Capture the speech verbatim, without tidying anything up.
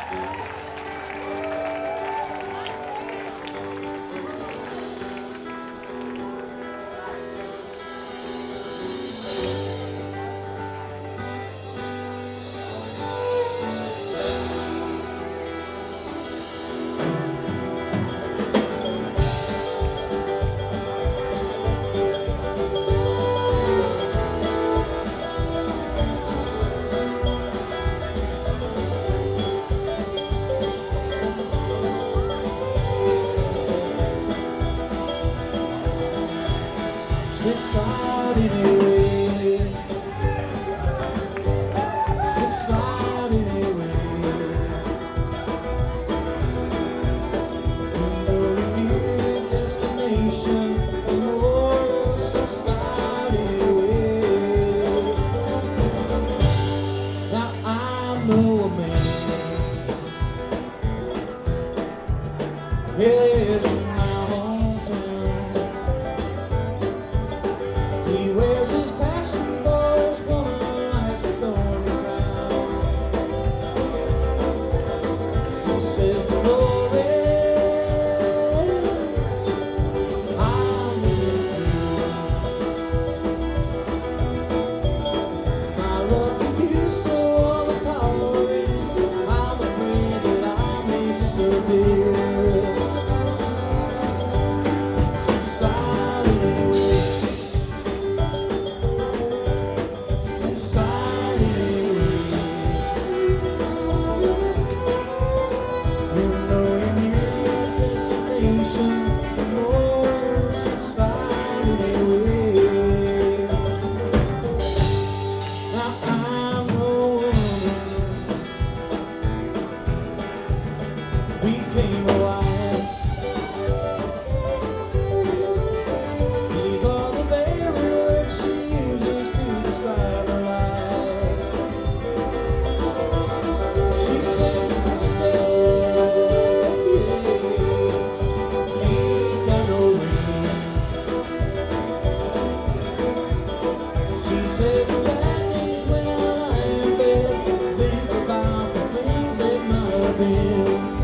Subsiding away, subsiding away. You know your new destination, the more subsiding away. Now I know a man, he lives in my hometown. He wears his passion for his woman like a thorny crown. He says the Lord is, I'm living you. My love for you is so overpowering, I'm afraid that I may disappear. Subsiding away, subsiding away. You know your new destination, the more subsiding away. Now I'm no woman, became a wife. These are the very words she uses to describe her life. She says, "Hey, ain't got no ring." She says, "Bad days when I lie in bed, think about the things that might have been."